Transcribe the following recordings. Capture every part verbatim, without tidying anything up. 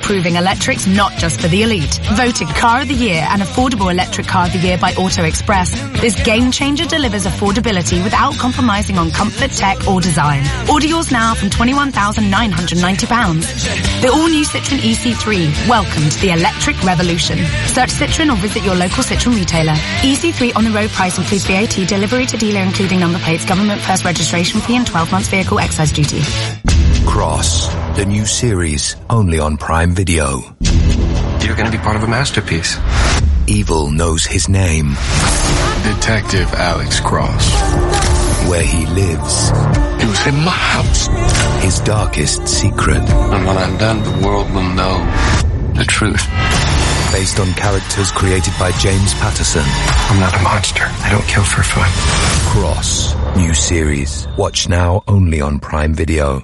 proving electric's not just for the elite. Voted Car of the Year and Affordable Electric Car of the Year by Auto Express, this game changer delivers affordability without compromising on comfort, tech or design. Order yours now from twenty-one thousand nine hundred ninety pounds. The all-new Citroën E C three. Welcome to the electric revolution. Search Citroën or visit your local Citroën retailer. E C three on the road price includes V A T, delivery to dealer including number plates, government first registration fee and twelve months vehicle excise duty. Cross, the new series, only on Prime Video. You're going to be part of a masterpiece. Evil knows his name. Detective Alex Cross. Where he lives. It was in my house. His darkest secret. And when I'm done, the world will know the truth. Based on characters created by James Patterson. I'm not a monster. I don't kill for fun. Cross, new series. Watch now only on Prime Video.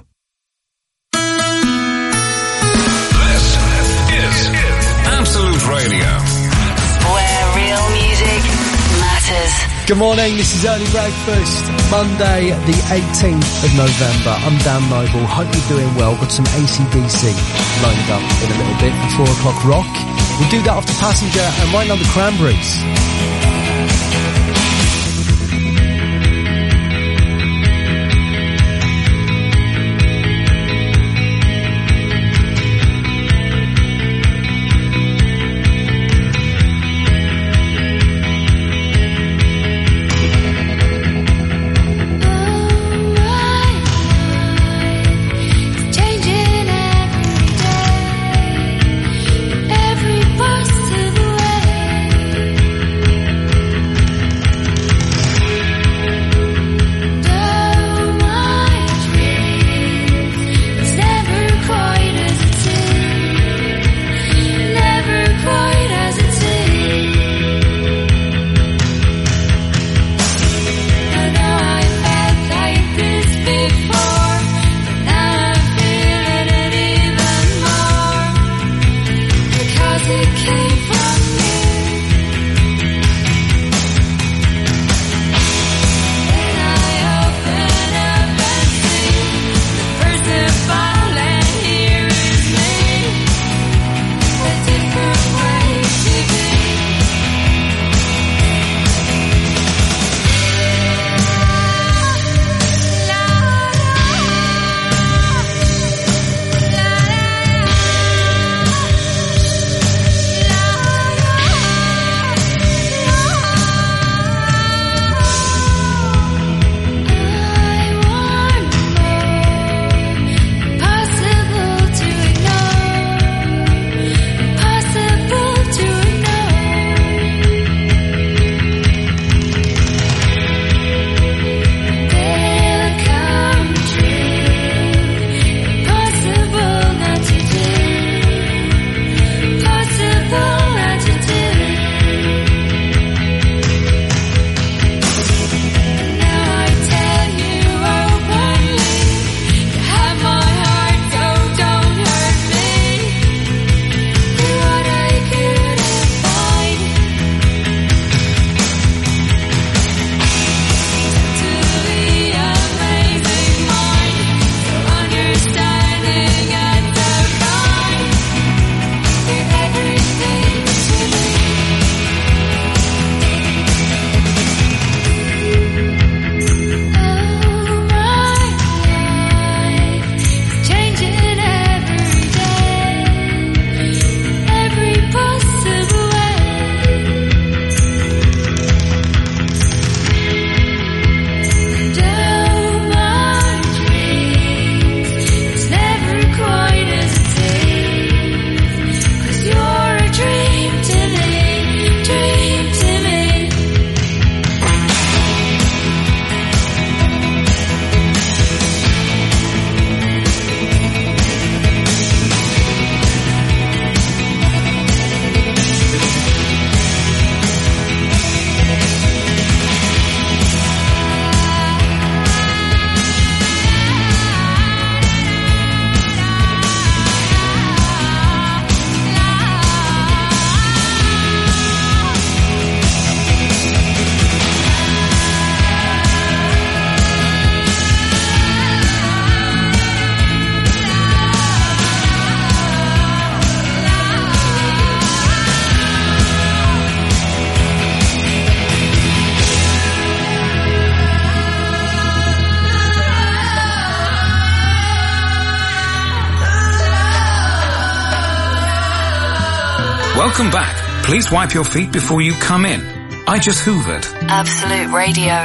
Absolute Radio, where real music matters. Good morning, this is Early Breakfast, Monday the eighteenth of November. I'm Dan Noble, hope you're doing well. Got some A C D C lined up in a little bit for four o'clock rock. We'll do that after Passenger and right now the Cranberries. Every bus to the way Welcome back. Please wipe your feet before you come in. I just hoovered. Absolute Radio.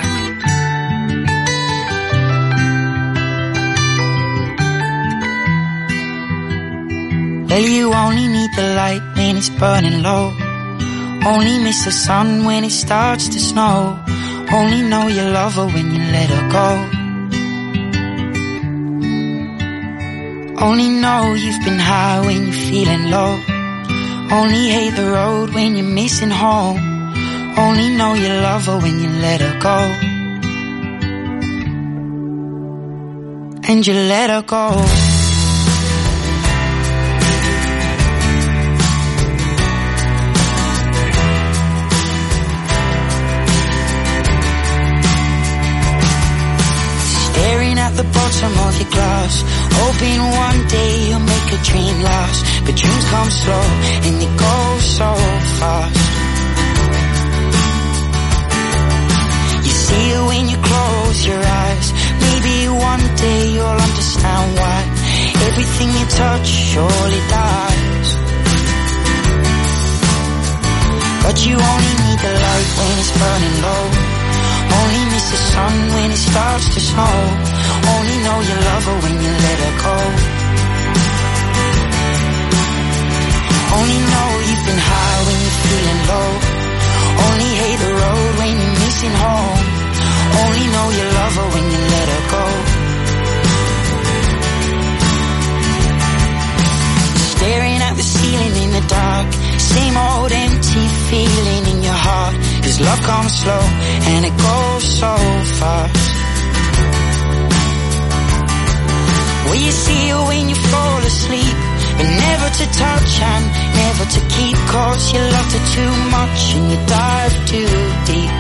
Well, you only need the light when it's burning low. Only miss the sun when it starts to snow. Only know you love her when you let her go. Only know you've been high when you're feeling low. Only hate the road when you're missing home. Only know you love her when you let her go. And you let her go. At the bottom of your glass, hoping one day you'll make a dream last. But dreams come slow and they go so fast. You see it when you close your eyes. Maybe one day you'll understand why everything you touch surely dies. But you only need the light when it's burning low. Only miss the sun when it starts to snow. Only know you love her when you let her go. Only know you've been high when you're feeling low. Only hate the road when you're missing home. Only know you love her when you let her go. Staring at the ceiling in the dark. Same old empty feeling in your heart. Cause love comes slow and it goes so fast. Well, you see her when you fall asleep, but never to touch and never to keep. Cause you loved her too much and you dive too deep.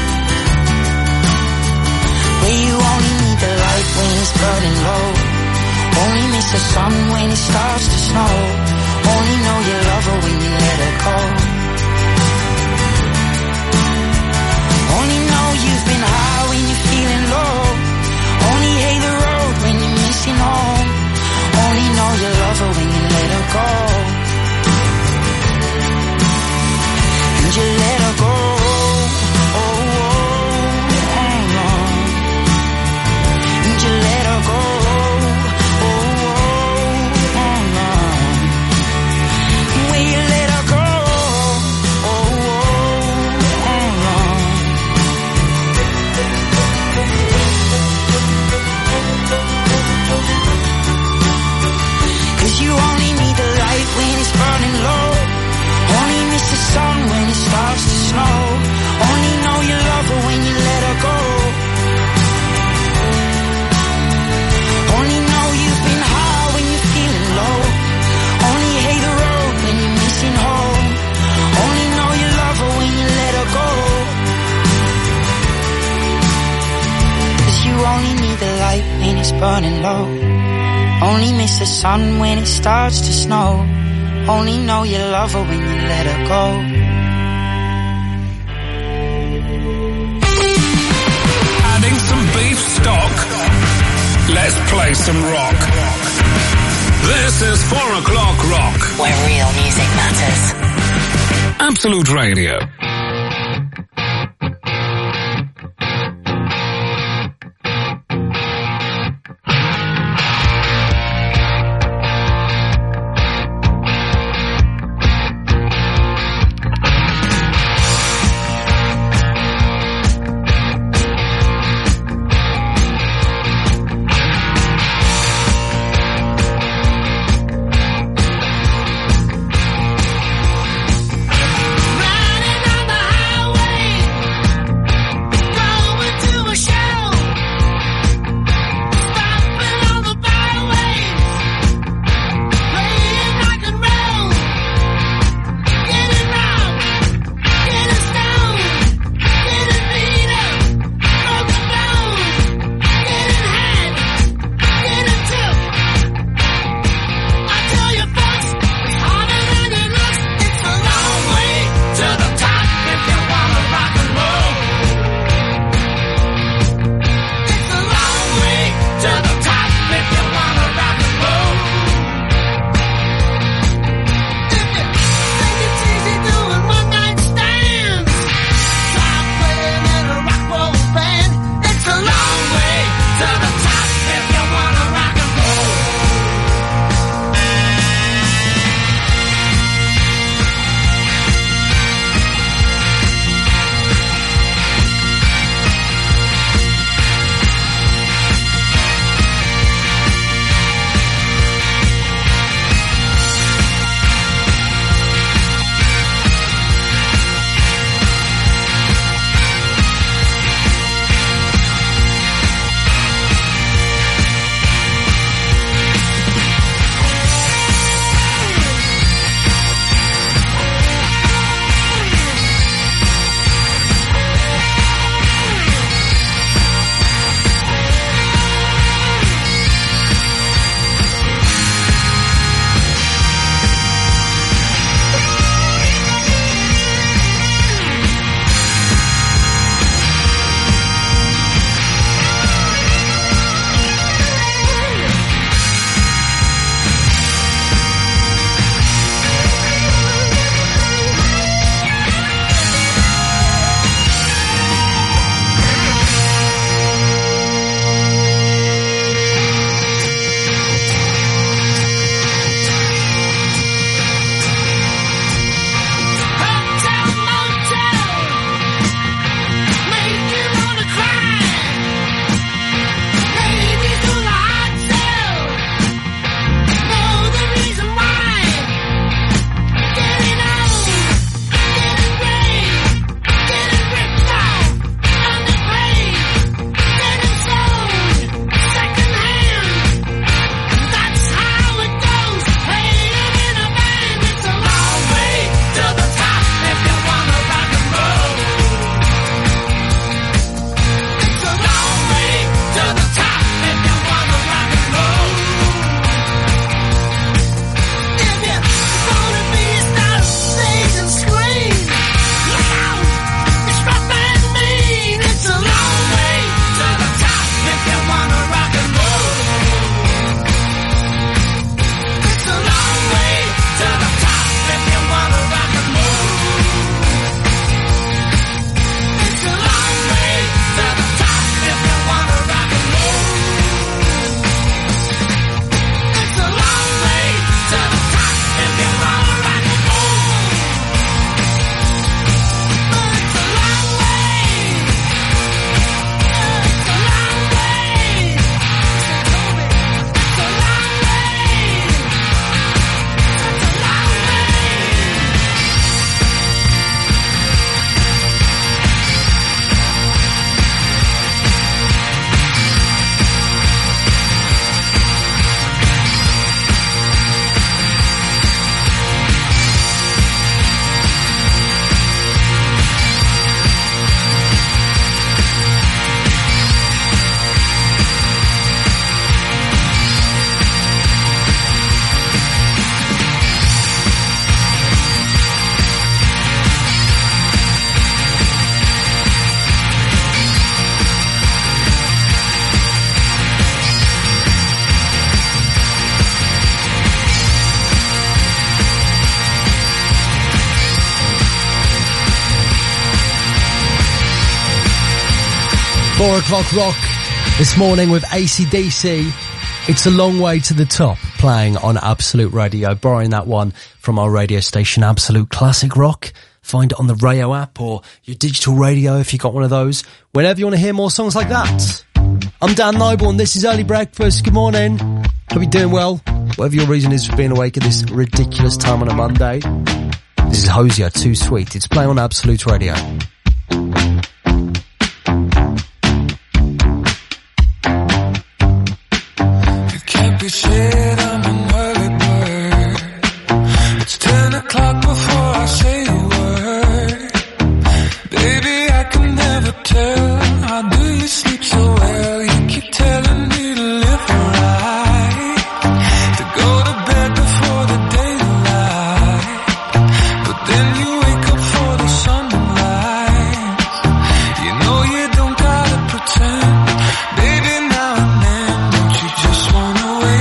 Well, you only need the light when it's burning low. Only miss the sun when it starts to snow. Only know you love her when you let her go. Only know you've been high when you're feeling low. Only hate the road when you're missing home. Only know you love her when you let her go. And you let her go. Oh, oh, oh, oh. And you let her go. Oh, oh, oh, oh. When you let her go. Oh, oh, oh, oh. Cause you only need the light when it's burning low. Only miss the sun when it starts to snow. Only know you love her when you let her go. Only know you've been high when you're feeling low. Only hate the road when you're missing home. Only know you love her when you let her go. Cause you only need the light when it's burning low. Only miss the sun when it starts to snow. Only know you love her when you let her go. Adding some beef stock. Let's play some rock. This is four o'clock rock. Where real music matters. Absolute Radio. Riding on Four o'clock rock this morning with A C D C. It's a long way to the top, playing on Absolute Radio, borrowing that one from our radio station, Absolute Classic Rock. Find it on the Rayo app or your digital radio if you got one of those, whenever you want to hear more songs like that. I'm Dan Noble and this is Early Breakfast. Good morning. Hope you're doing well, whatever your reason is for being awake at this ridiculous time on a Monday. This is Hosier, Too Sweet. It's playing on Absolute Radio. Shit, I'm an early bird. It's ten o'clock before I say a word. Baby, I can never tell. How do you sleep so well? You keep telling me to live right, to go to bed before the daylight. But then you wake up for the sunrise. You know you don't gotta pretend. Baby, now and then, don't you just wanna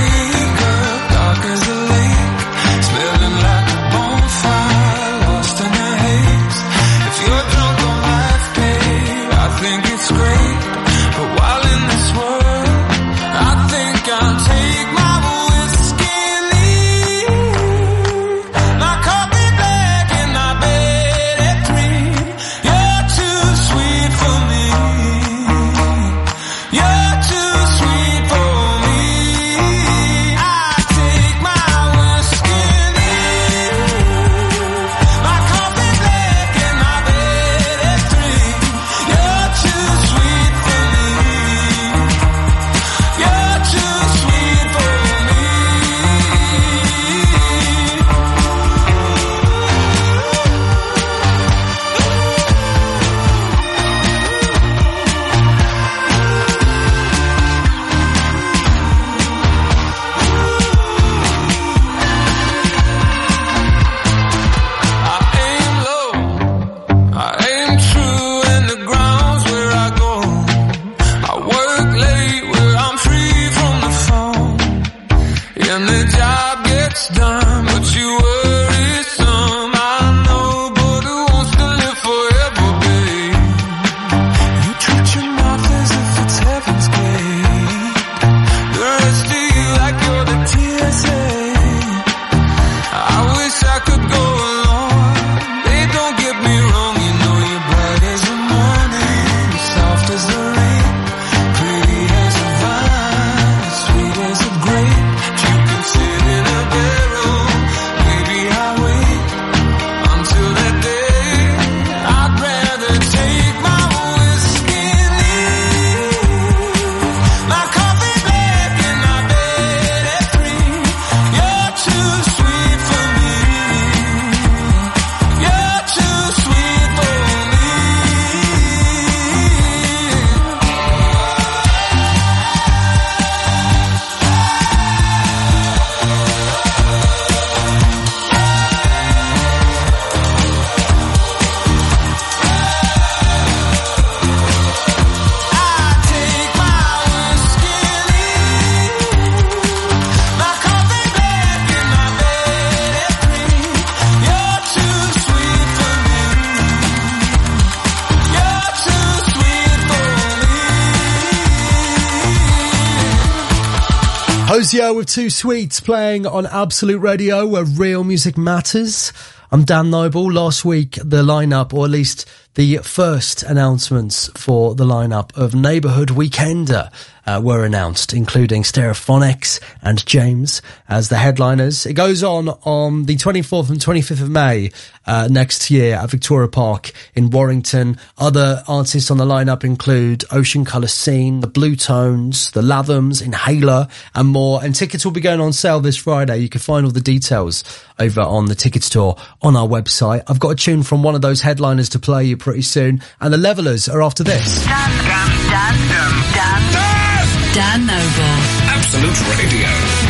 Hosier with Too Sweet playing on Absolute Radio where real music matters. I'm Dan Noble. Last week the lineup, or at least the first announcements for the lineup of Neighbourhood Weekender uh, were announced, including Stereophonics and James as the headliners. It goes on on the twenty-fourth and twenty-fifth of May uh, next year at Victoria Park in Warrington. Other artists on the lineup include Ocean Colour Scene, the Blue Tones, the Lathams, Inhaler and more. And tickets will be going on sale this Friday. You can find all the details over on the ticket store on our website. I've got a tune from one of those headliners to play you pretty soon, and the Levellers are after this. Dan, Dan, Dan, Dan, Dan, Dan Noble. Absolute Radio.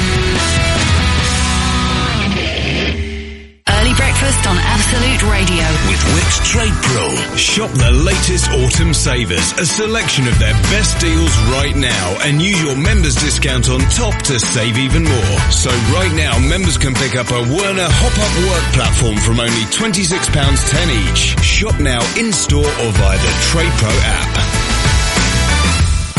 Early breakfast on Absolute Radio. With Wix Trade Pro. Shop the latest autumn savers, a selection of their best deals right now, and use your members discount on top to save even more. So right now, members can pick up a Werner hop-up work platform from only twenty-six pounds ten each. Shop now in-store or via the Trade Pro app.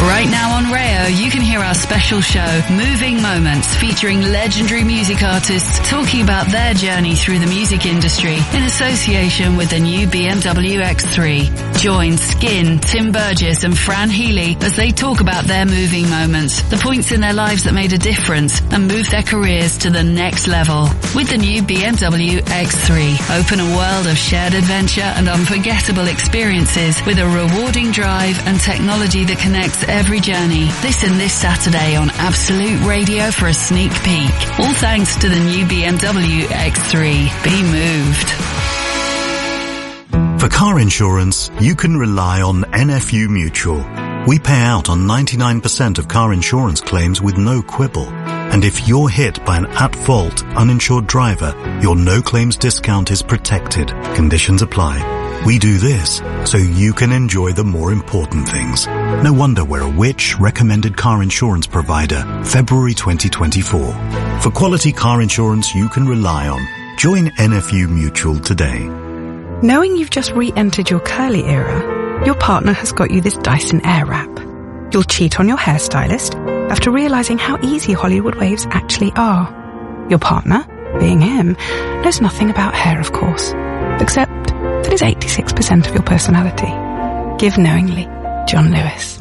Right now on Rayo, you can hear our special show, Moving Moments, featuring legendary music artists talking about their journey through the music industry in association with the new B M W X three. Join Skin, Tim Burgess and Fran Healy as they talk about their moving moments, the points in their lives that made a difference and moved their careers to the next level. With the new B M W X three, open a world of shared adventure and unforgettable experiences with a rewarding drive and technology that connects every journey. Listen this Saturday on Absolute Radio for a sneak peek. All thanks to the new B M W X three. Be moved. For car insurance, you can rely on N F U Mutual. We pay out on ninety-nine percent of car insurance claims with no quibble. And if you're hit by an at-fault, uninsured driver, your no-claims discount is protected. Conditions apply. We do this so you can enjoy the more important things. No wonder we're a Which recommended car insurance provider, February twenty twenty-four. For quality car insurance you can rely on, join N F U Mutual today. Knowing you've just re-entered your curly era, your partner has got you this Dyson Airwrap. You'll cheat on your hairstylist after realising how easy Hollywood waves actually are. Your partner, being him, knows nothing about hair, of course, except that is eighty-six percent of your personality. Give knowingly, John Lewis.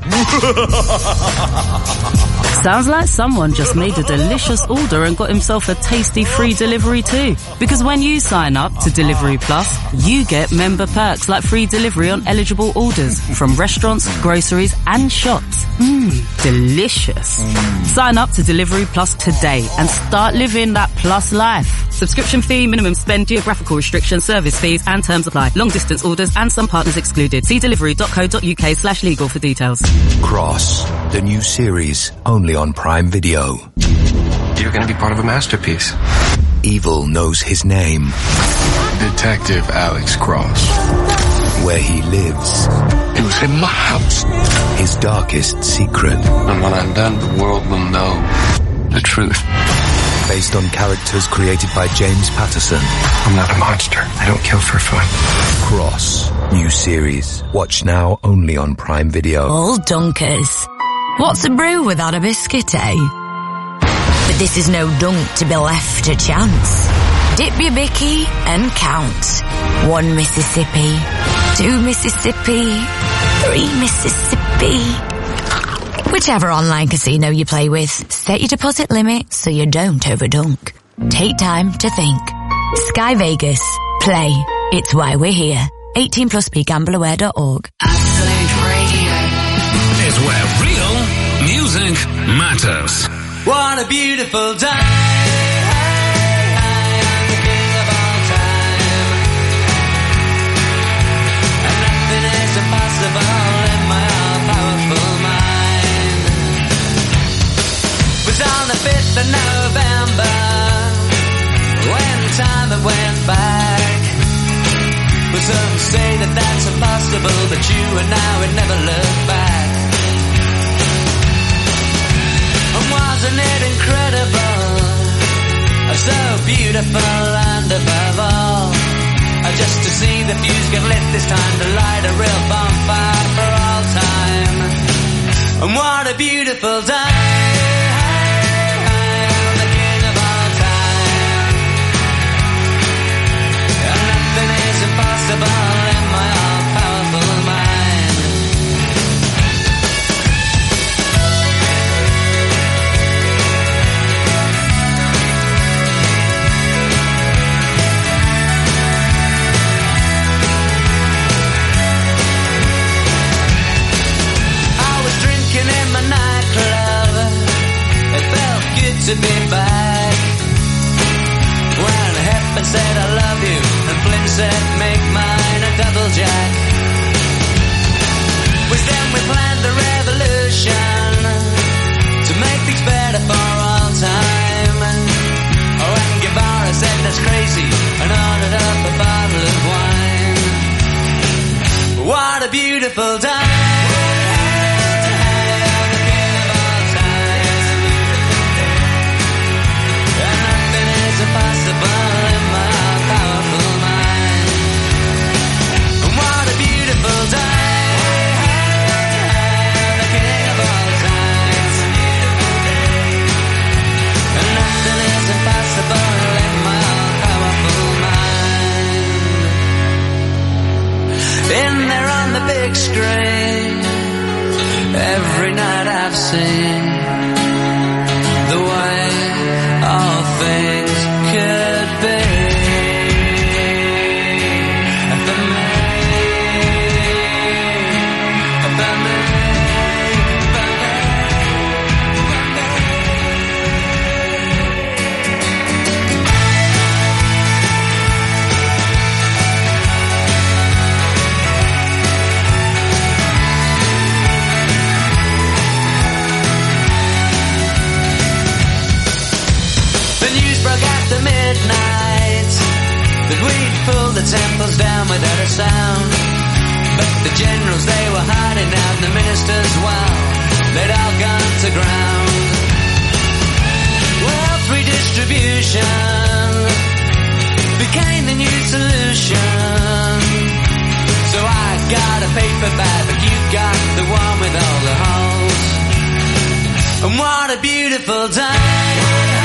Sounds like someone just made a delicious order and got himself a tasty free delivery too. Because when you sign up to Delivery Plus, you get member perks like free delivery on eligible orders from restaurants, groceries and shops. Mmm, delicious. Mm. Sign up to Delivery Plus today and start living that plus life. Subscription fee, minimum spend, geographical restrictions, service fees and terms apply. Long distance orders and some partners excluded. See delivery.co.uk slash legal for details. Cross, the new series, only on Prime Video. You're going to be part of a masterpiece. Evil knows his name. Detective Alex Cross. Where he lives. It was in my house. His darkest secret. And when I'm done, the world will know the truth. Based on characters created by James Patterson. I'm not a monster. I don't kill for fun. Cross, new series. Watch now only on Prime Video. All dunkers. What's a brew without a biscuit, eh? But this is no dunk to be left to chance. Dip your bicky and count. One Mississippi, two Mississippi, three Mississippi. Whichever online casino you play with, set your deposit limit so you don't overdunk. Take time to think. Sky Vegas. Play. It's why we're here. eighteen plus be gamble aware dot org. Absolute Radio is where real music matters. What a beautiful day. Impossible in my all-powerful mind. Was on the fifth of November when time it went back. But some say that that's impossible, but you and I would never look back. And wasn't it incredible? So beautiful and above all, just to see the fuse get lit this time, to light a real bonfire for all time. And what a beautiful day, I'm the king of all time. And nothing is impossible in my all-powerful mind. In my nightclub, it felt good to be back. When Hepburn said I love you and Flynn said make mine a double jack. Was then we planned the revolution to make things better for all time. Oh, and Guevara said that's crazy and ordered up a bottle of wine. What a beautiful day. Impossible in my powerful mind. And what a beautiful day, the king of all big screen. Every night I've seen the way all things could be. For me, for me, for me. The news broke after midnight that we'd pulled the temples down without a sound. But the generals, they were hiding out, the ministers, well, they'd all gone to ground. Wealth redistribution became the new solution. So I got a paper bag, but you got the one with all the holes. And what a beautiful day.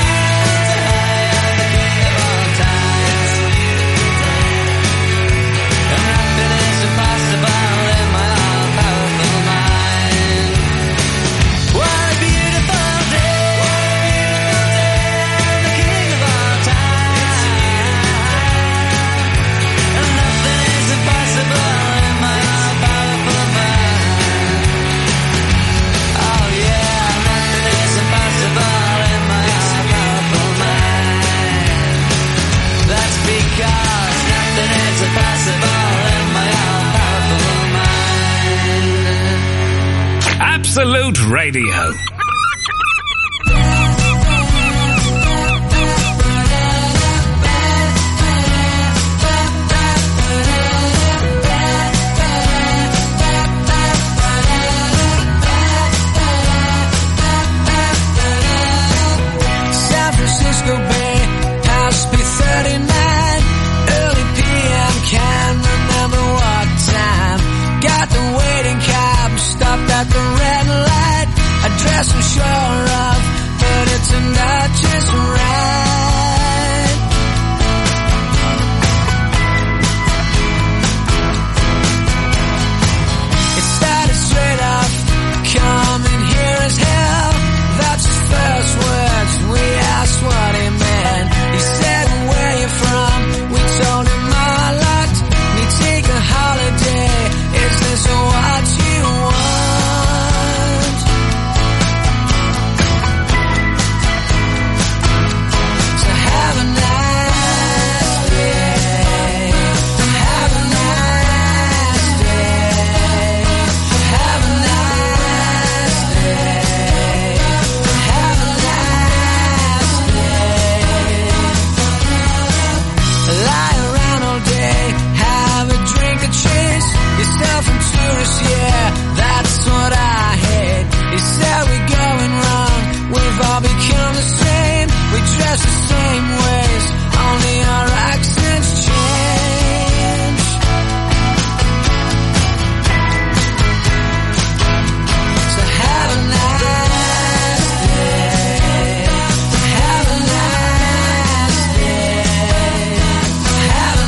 Absolute Radio. San Francisco Bay, House B thirty-nine, early P M, can't remember what time. Got the waiting cab, stopped at the red light. Address I'm sure of, but it turned out just right. It started straight off, coming here as hell. That's his first words, we asked what he meant. He said, where you from? We told him our lot. We take a holiday, is this what you want? So have a nice day, have a nice day, have a nice day, have a nice day. Lie around all day, have a drink or chase yourself a tourist, yeah, that's what I hate. He said we're going wrong, we've all become the same. We dress the same ways, only our accents change. So have a nice day, have a nice day, have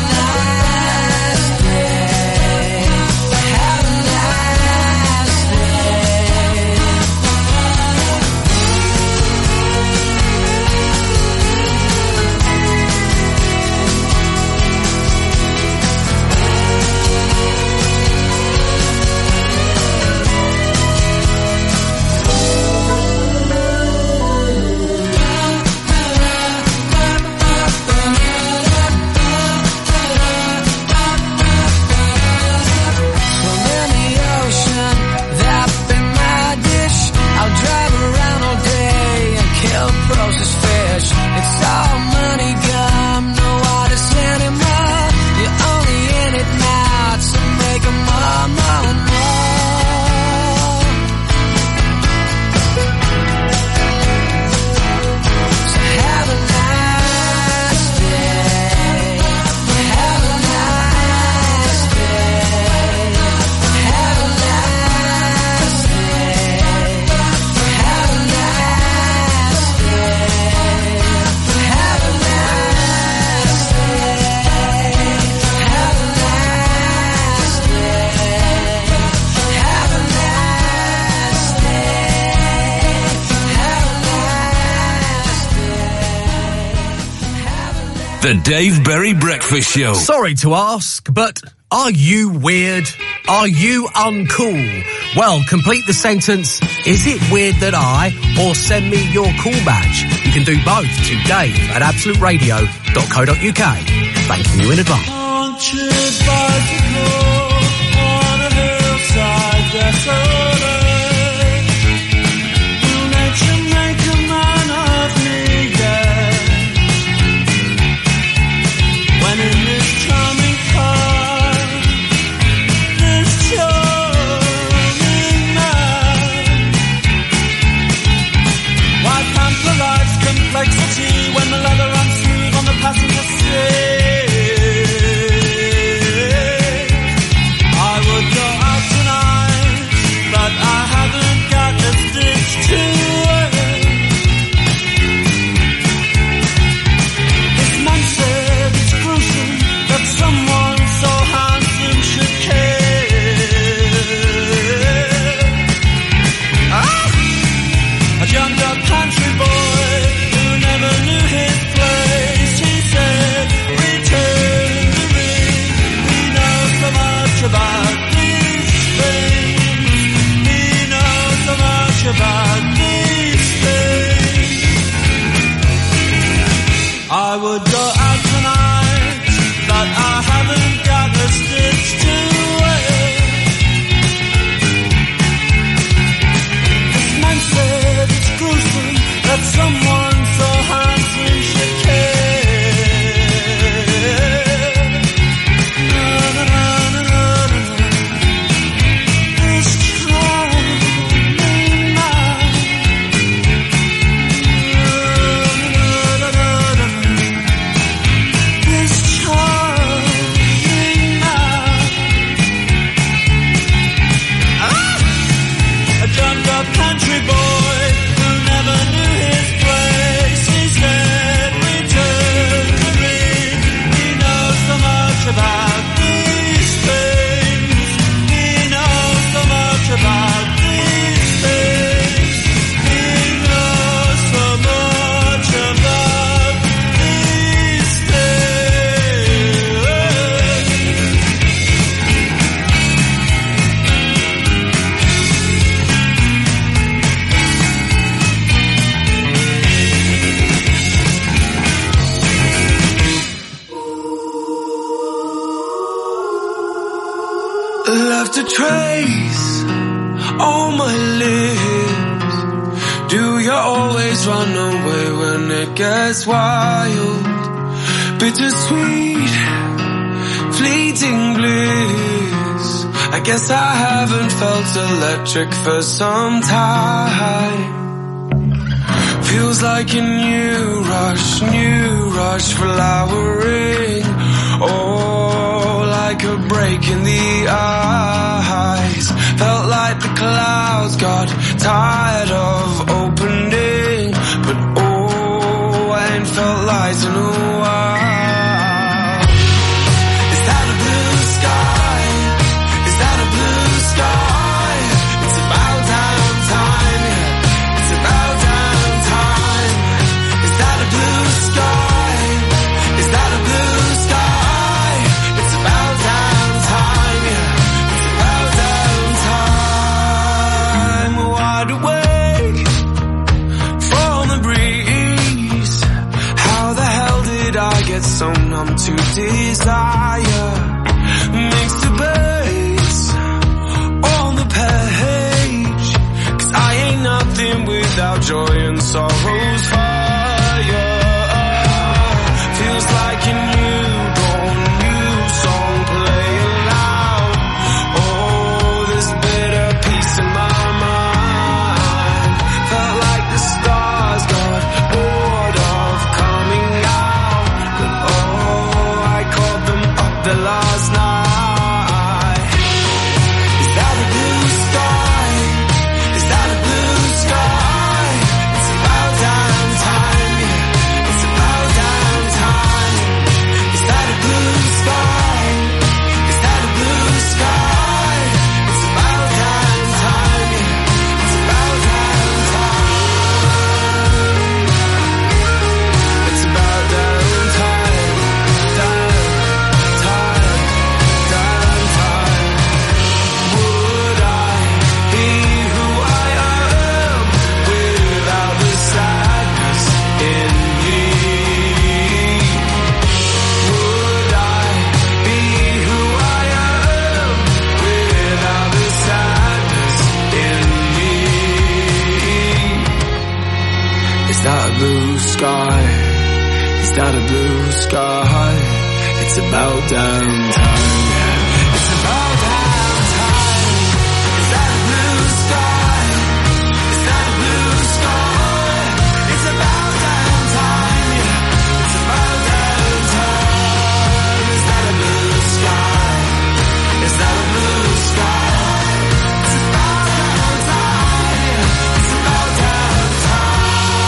The Dave Berry Breakfast Show. Sorry to ask, but are you weird? Are you uncool? Well, complete the sentence, is it weird that I, or send me your cool badge. You can do both to Dave at absolute radio dot co dot uk. Thanking you in advance. Aren't you bicycle on a hillside desolate? Will nature make a man of me, yeah? When in this charming car, this charming man, why pamper life's complexity when the leather runs smooth on the passenger seat? I would go out tonight, but I haven't got a stitch to wear. This man said it's gruesome that someone so handsome should care. Na, na, na, na, na, na. This charming man. Na, na, na, na, na. Country boy who never knew his place. He said, return to me. He knows so much about these things. He knows so much about these things. He knows so much about these left a trace on my lips. Do you always run away when it gets wild? Bittersweet, fleeting bliss. I guess I haven't felt electric for some time. Feels like a new rush, new rush flowering. Oh, like a break in the eyes. Felt like the clouds got tired of opening. But oh, I ain't felt light in a while. Is that a blue sky? Is that a blue sky? It's about damn time. It's about damn time. Is that a blue sky? Is that a blue sky? It's about damn time. It's about damn time. Wide awake from the breeze. How the hell did I get so numb to desire? Mix the bass on the page. Cause I ain't nothing without joy and sorrow's fire. Feels like a newborn, new song playing loud. Oh, this bitter peace in my mind. Felt like the stars got bored of coming out. But oh, I caught them up there last night. Is that a blue sky? Is that a blue sky? It's about time. about damn time. It's about damn time. Is that a blue sky? Is that a blue sky? It's about damn time. It's about damn time. Is that a blue sky? Is that a blue sky? It's about damn time. It's about damn time.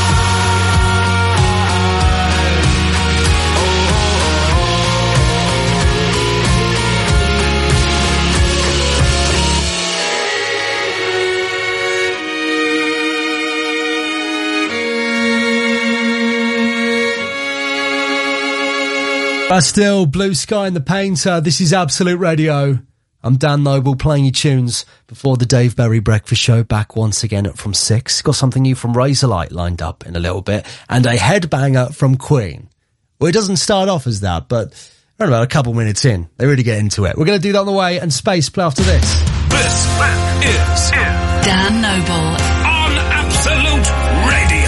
Bastille, Blue Sky and the Painter. This is Absolute Radio. I'm Dan Noble playing you tunes before the Dave Berry Breakfast Show, back once again at from six. Got something new from Razorlight lined up in a little bit, and a headbanger from Queen. Well, it doesn't start off as that, but around about a couple minutes in, they really get into it. We're going to do that on the way, and Space play after this. This is Dan Noble on Absolute Radio.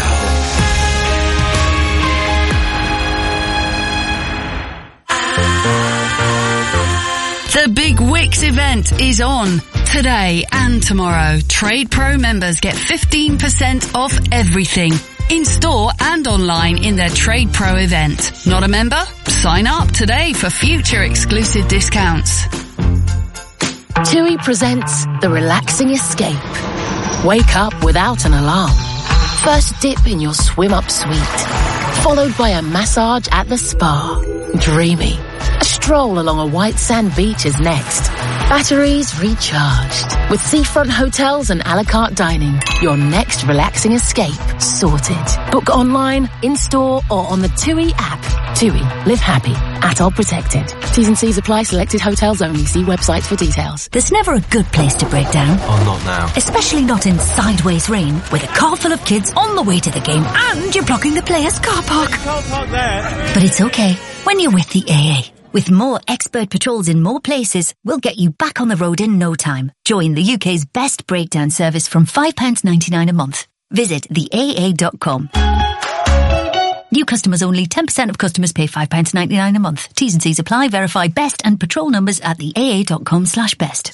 The Big Wix event is on today and tomorrow. Trade Pro members get fifteen percent off everything in store and online in their Trade Pro event. Not a member? Sign up today for future exclusive discounts. TUI presents The Relaxing Escape. Wake up without an alarm. First dip in your swim-up suite, followed by a massage at the spa. Dreamy. A stroll along a white sand beach is next. Batteries recharged. With seafront hotels and a la carte dining, your next relaxing escape sorted. Book online, in-store, or on the TUI app. TUI. Live happy. Atoll protected. T's and C's apply. Selected hotels only. See websites for details. There's never a good place to break down. Oh, not now. Especially not in sideways rain, with a car full of kids on the way to the game and you're blocking the players' car park. You can't park there. But it's okay when you're with the A A. With more expert patrols in more places, we'll get you back on the road in no time. Join the U K's best breakdown service from five pounds ninety-nine a month. Visit the A A dot com. New customers only. ten percent of customers pay five pounds ninety-nine a month. T's and C's apply. Verify best and patrol numbers at the A A dot com slash best.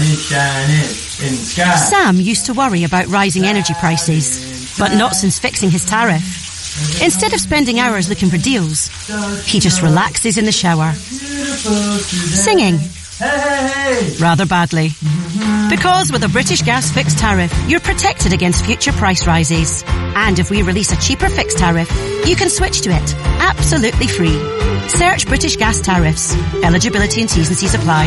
Sam used to worry about rising energy prices, but not since fixing his tariff. Instead of spending hours looking for deals, he just relaxes in the shower, singing rather badly. Because with a British Gas fixed tariff, you're protected against future price rises. And if we release a cheaper fixed tariff, you can switch to it absolutely free. Search British Gas tariffs. Eligibility and T's and C's apply.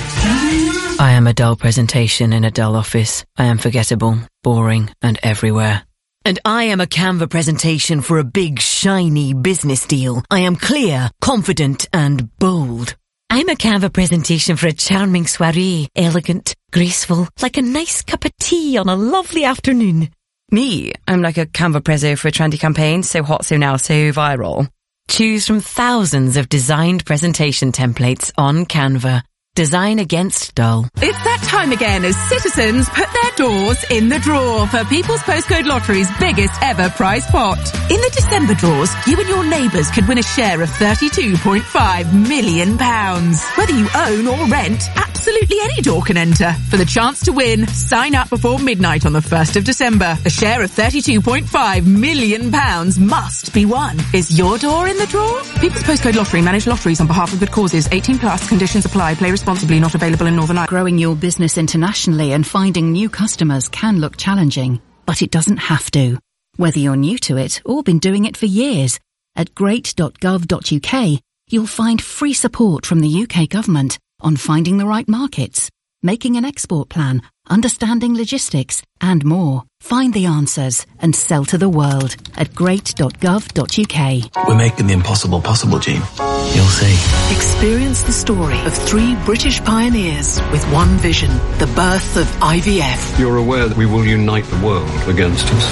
I am a dull presentation in a dull office. I am forgettable, boring, and everywhere. And I am a Canva presentation for a big, shiny business deal. I am clear, confident, and bold. I'm a Canva presentation for a charming soiree, elegant, graceful, like a nice cup of tea on a lovely afternoon. Me, I'm like a Canva prezzo for a trendy campaign, so hot, so now, so viral. Choose from thousands of designed presentation templates on Canva. Design against dull. It's that time again as citizens put their doors in the drawer for People's Postcode Lottery's biggest ever prize pot. In the December draws, you and your neighbours could win a share of thirty-two point five million pounds. Whether you own or rent, absolutely any door can enter. For the chance to win, sign up before midnight on the first of December. A share of thirty-two point five million pounds must be won. Is your door in the drawer? People's Postcode Lottery manage lotteries on behalf of good causes. eighteen plus. Conditions apply. Play responsibly. Not available in Northern Ireland. Growing your business internationally and finding new customers can look challenging, but it doesn't have to. Whether you're new to it or been doing it for years, at great dot gov dot U K, you'll find free support from the U K government on finding the right markets, making an export plan, understanding logistics, and more. Find the answers and sell to the world at great dot gov dot U K. We're making the impossible possible, Gene. You'll see. Experience the story of three British pioneers with one vision, the birth of I V F. You're aware that we will unite the world against us.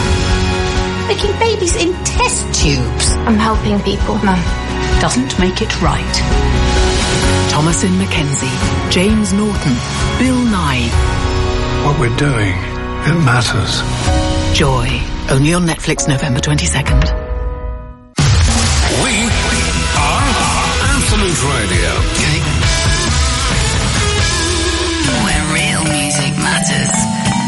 Making babies in test tubes. I'm helping people. No, doesn't make it right. Thomasin Mackenzie, James Norton, Bill Nye. What we're doing, it matters. Joy, only on Netflix November twenty-second. We are Absolute Absolute Radio. Where real music matters.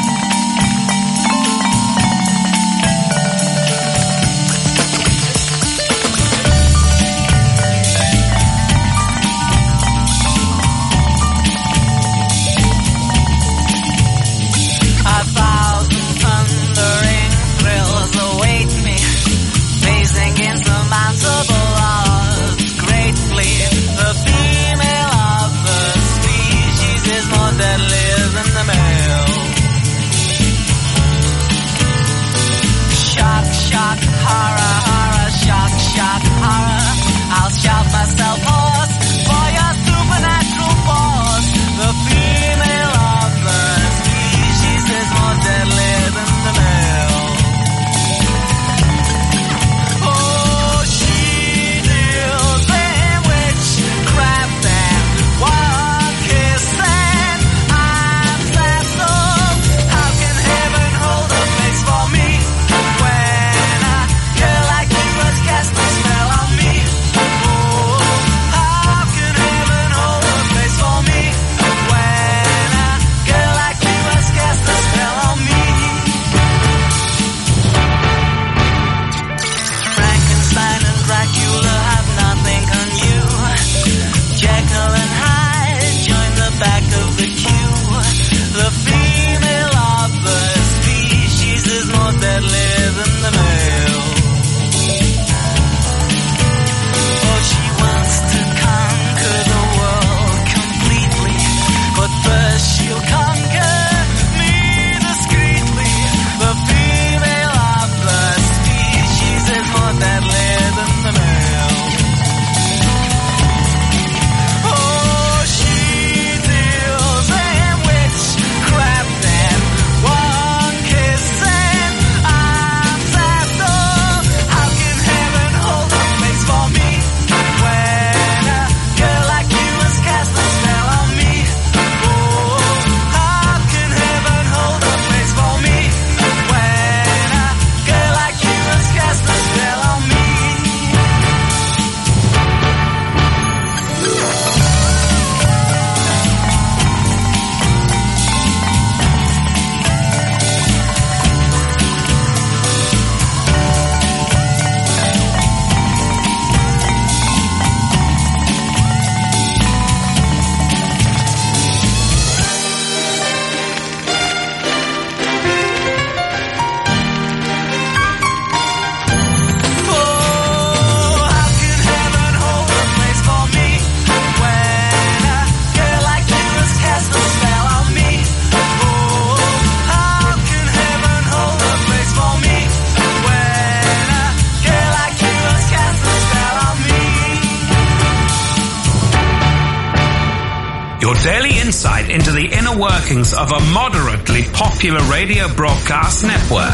Daily insight into the inner workings of a moderately popular radio broadcast network.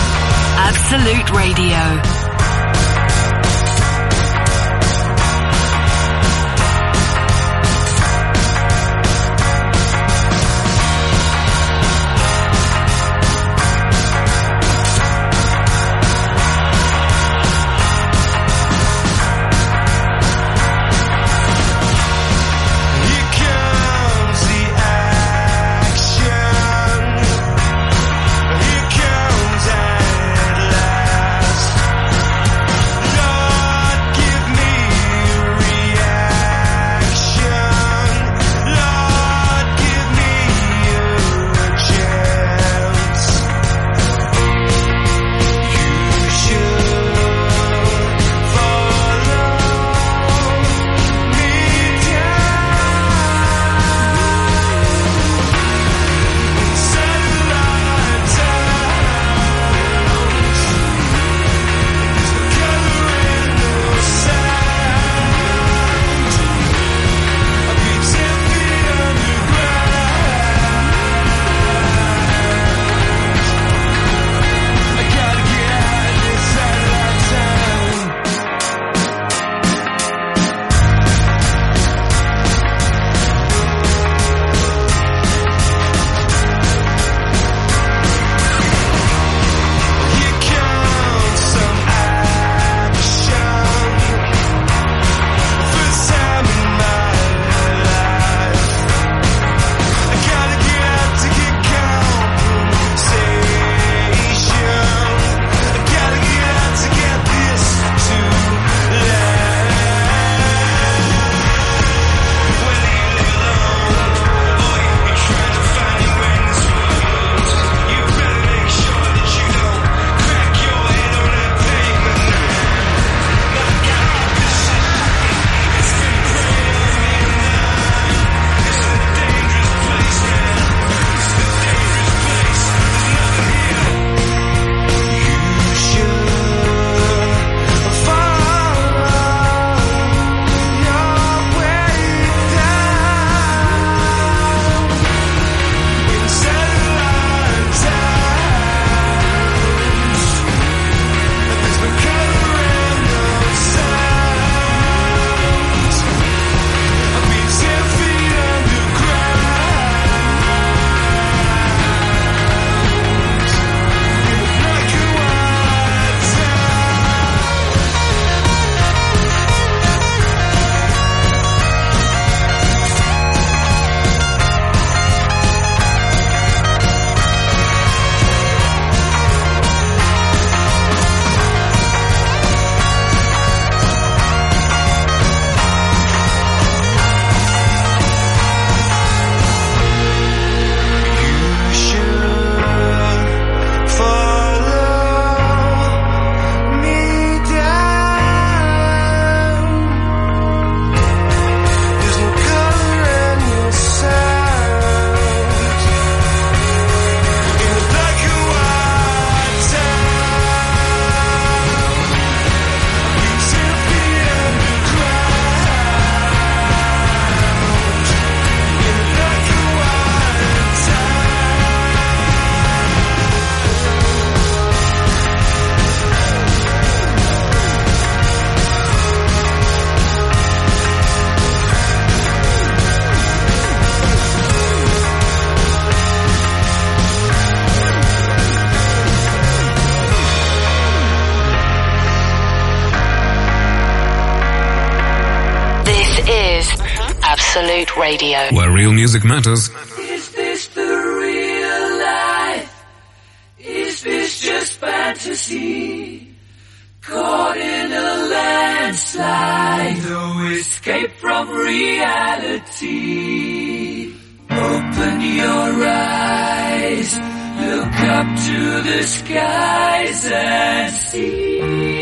Absolute Radio. Absolute Radio. Where real music matters. Is this the real life? Is this just fantasy? Caught in a landslide, no escape from reality. Open your eyes, look up to the skies and see.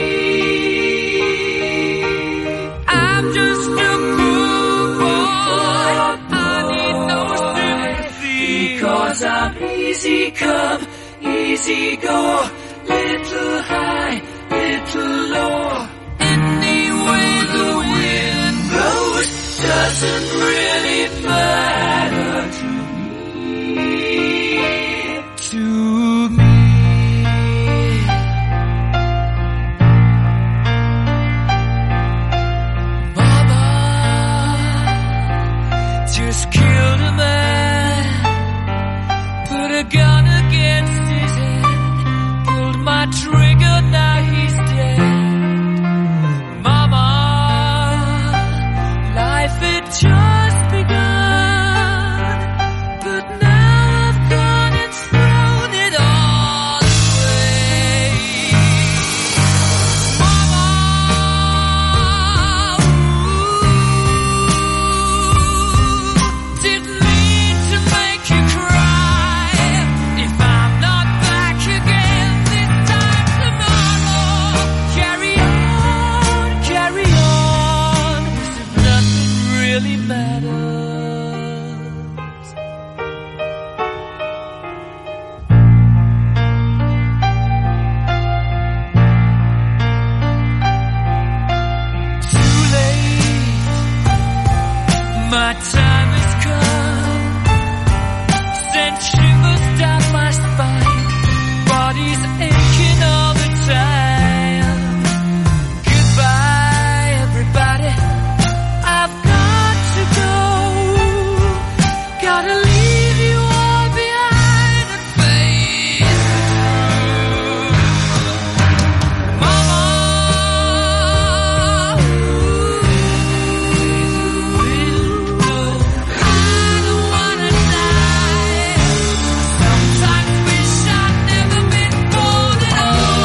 I'm just a poor boy, I need no sympathy, because I'm easy come, easy go, little high, little low. Any way the wind blows doesn't really matter to me, to me. Mama just killed a man, put a gun against his head, pulled my trigger, now he's dead. Mama, life had just begun, but now I've gone and thrown it all away. Mama, ooh, didn't mean to make you cry. If I'm not back again this time tomorrow, carry on, carry on, as if nothing really matters. Too late, my time has come, sent shivers down my spine, body's aching all the time. Goodbye, everybody, I've got to go, gotta leave you all behind and face the truth. Mama, I don't wanna die. Sometimes wish I'd never been born at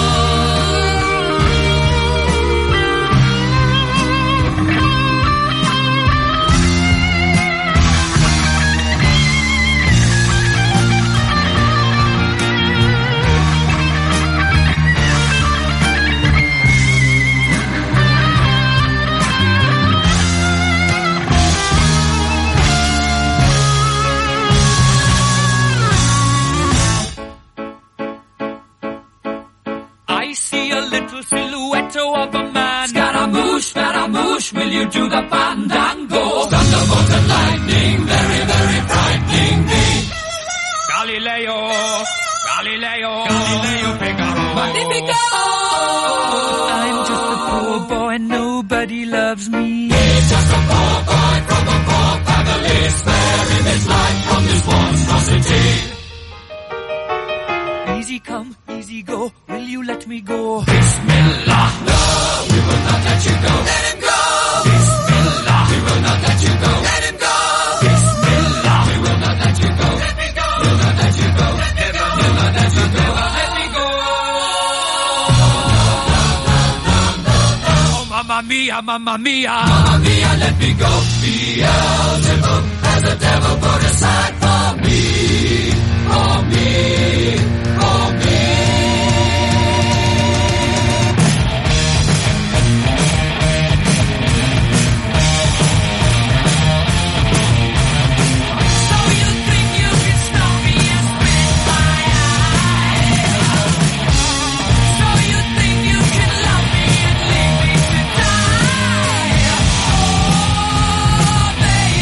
I see a little silhouette of a man. Scaramouche, Scaramouche, will you do the fandango? Thunderbolt and lightning, very, very frightening me. Galileo, Galileo, Galileo Figaro. Magnifico! I'm just a poor boy, nobody loves me. He's just a poor boy from a poor family, sparing his life from this monstrosity. Easy come, easy go, will you let me go? Bismillah, no, we will not let you go. Let him go! Bismillah, we will not let you go. Let him go! Bismillah, we will not let you go. Let me go! We'll not let you go. Let me go! We'll not let you go. Let me go! Oh, mamma mia, mamma mia. Mamma mia, let me go. Beelzebub has a devil put aside for me. For me. For me. So you think you can stop me and spit my eye? So you think you can love me and leave me to die? Oh, baby.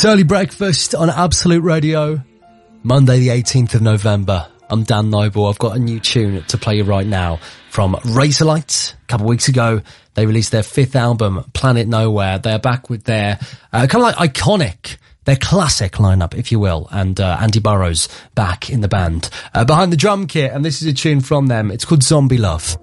It's Early Breakfast on Absolute Radio, Monday the eighteenth of November. I'm Dan Noble. I've got a new tune to play you right now from Razorlight. A couple of weeks ago, they released their fifth album, Planet Nowhere. They're back with their uh, kind of like iconic, their classic lineup, if you will, and uh, Andy Burrows back in the band. Uh, behind the drum kit, and this is a tune from them. It's called Zombie Love.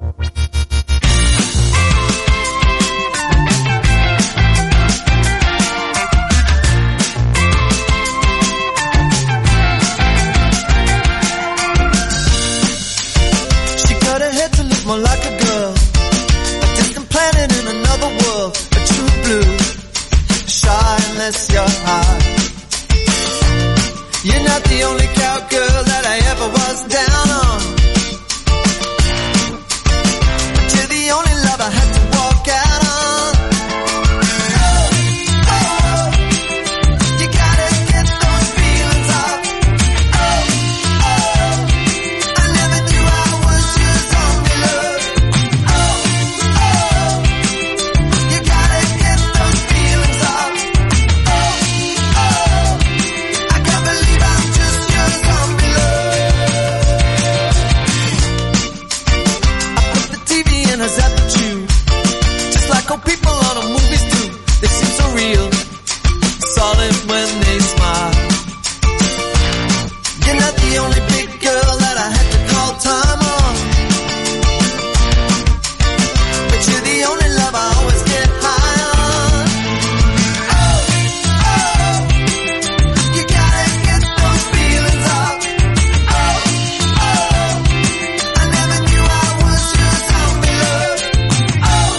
More like a girl, a distant planet in another world, a true blue, shy unless you're high. You're not the only cowgirl that I ever was down on, but you're the only love I had to walk out on. Oh, oh, you gotta get those feelings out. Oh, oh, I never knew I was your zombie love. People on the movies do, they seem so real, solid when they smile. You're not the only big girl that I had to call time on, but you're the only love I always get high on. Oh, oh, you gotta get those feelings out. Oh, oh, I never knew I was your zombie love. Oh,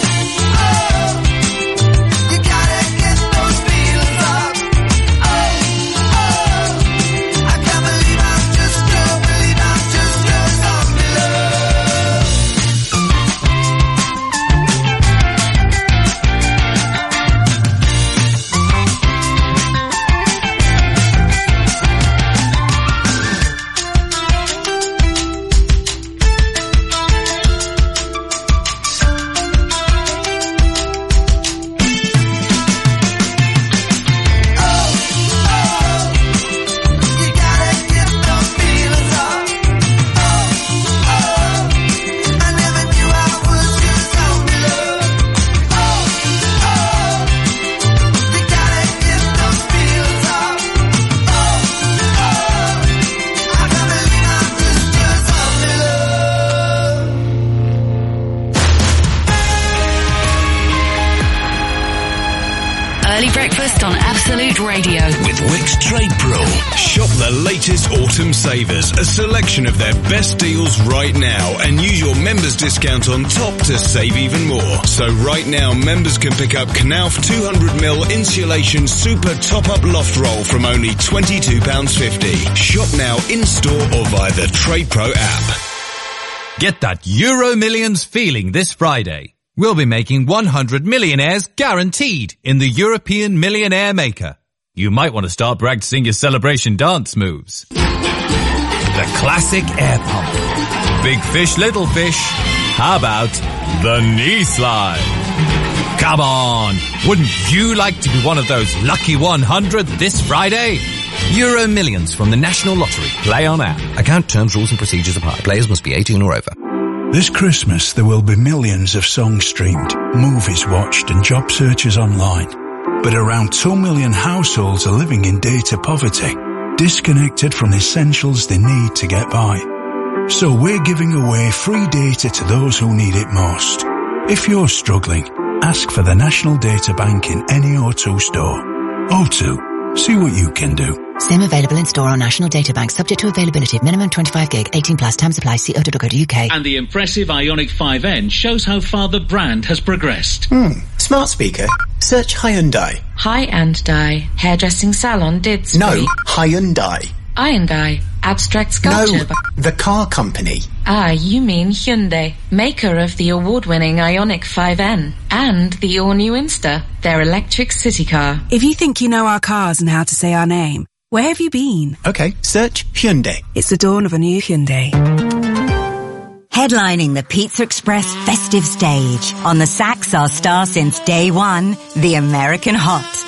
Radio with Wix Trade Pro. Shop the latest autumn savers, a selection of their best deals right now, and use your members discount on top to save even more. So right now, members can pick up Knauf two hundred mil insulation super top-up loft roll from only twenty-two pounds fifty. Shop now in-store or via the Trade Pro app. Get that Euro Millions feeling this Friday. We'll be making one hundred millionaires guaranteed in the European Millionaire Maker. You might want to start practicing your celebration dance moves. The classic air pump. Big fish, little fish. How about the knee slide? Come on. Wouldn't you like to be one of those lucky one hundred this Friday? Euro Millions from the National Lottery. Play on app. Account terms, rules and procedures apply. Players must be eighteen or over. This Christmas there will be millions of songs streamed, movies watched and job searches online. But around two million households are living in data poverty, disconnected from the essentials they need to get by. So we're giving away free data to those who need it most. If you're struggling, ask for the National Data Bank in any O two store. O two, see what you can do. SIM available in store on National Data Bank, subject to availability. Minimum twenty-five gig, eighteen plus. Terms apply. See o two dot co dot U K. And the impressive Ioniq five N shows how far the brand has progressed. Hmm. Smart speaker. Search Hyundai. Hyundai. Hairdressing salon did. No, Hyundai. Hyundai. Abstract sculpture. No, the car company. Ah, you mean Hyundai, maker of the award-winning Ioniq five N and the all-new Insta, their electric city car. If you think you know our cars and how to say our name, where have you been? Okay, search Hyundai. It's the dawn of a new Hyundai. Headlining the Pizza Express festive stage. On the sax, our star since day one, the American Hot.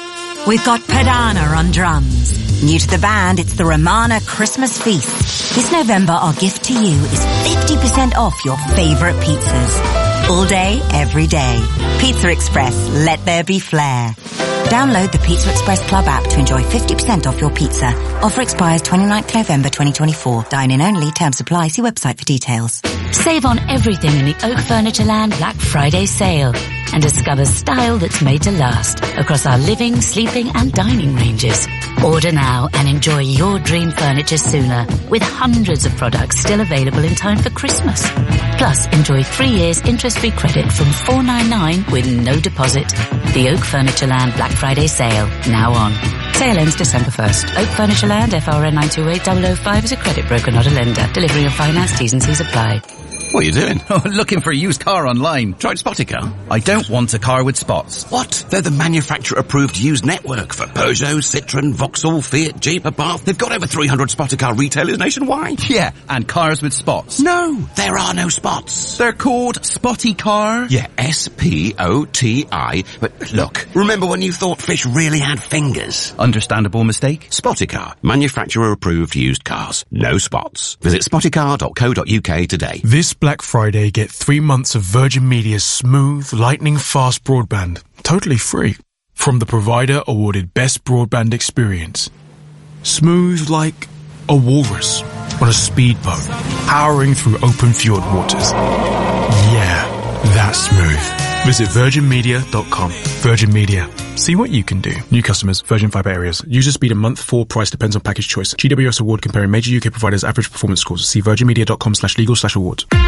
We've got Padana on drums. New to the band, it's the Romana Christmas Feast. This November, our gift to you is fifty percent off your favourite pizzas. All day, every day. Pizza Express, let there be flair. Download the Pizza Express Club app to enjoy fifty percent off your pizza. Offer expires twenty-ninth November twenty twenty-four. Dine-in only. Terms apply. See website for details. Save on everything in the Oak Furnitureland Black Friday sale and discover style that's made to last across our living, sleeping and dining ranges. Order now and enjoy your dream furniture sooner with hundreds of products still available in time for Christmas. Plus, enjoy three years interest-free credit from four ninety-nine with no deposit. The Oak Furnitureland Black Friday sale, now on. Sale ends December first. Oak Furnitureland, F R N nine two eight zero zero five is a credit broker, not a lender. Delivery and finance, T's and C's apply. What are you doing? Oh, looking for a used car online. Tried Spoticar. I don't want a car with spots. What? They're the manufacturer-approved used network for Peugeot, Citroën, Vauxhall, Fiat, Jeep, Abarth. They've got over three hundred Spoticar retailers nationwide. Yeah, and cars with spots. No, there are no spots. They're called Spoticar. Yeah, S P O T I. But look, remember when you thought fish really had fingers? Understandable mistake. Spoticar. Manufacturer-approved used cars. No spots. Visit spoticar dot co dot uk today. This Black Friday, get three months of Virgin Media's smooth, lightning-fast broadband, totally free, from the provider-awarded Best Broadband Experience. Smooth like a walrus on a speedboat, powering through open fjord waters. Yeah, that's smooth. Visit virgin media dot com. Virgin Media. See what you can do. New customers, Virgin Fibre areas. User speed and month four price depends on package choice. G W S award comparing major U K providers' average performance scores. See virgin media dot com slash legal slash awards. You're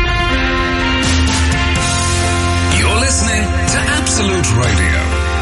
listening to Absolute Radio.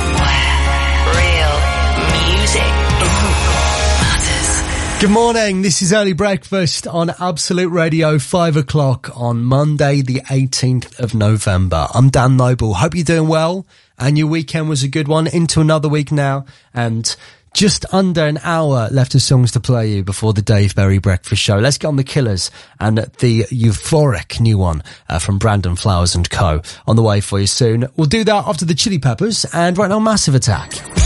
Real music matters. Good morning, this is Early Breakfast on Absolute Radio, five o'clock on Monday the eighteenth of November. I'm Dan Noble, hope you're doing well and your weekend was a good one. Into another week now and just under an hour left of songs to play you before the Dave Berry Breakfast Show. Let's get on the Killers and the euphoric new one uh, from Brandon Flowers and Co. on the way for you soon. We'll do that after the Chili Peppers and right now Massive Attack.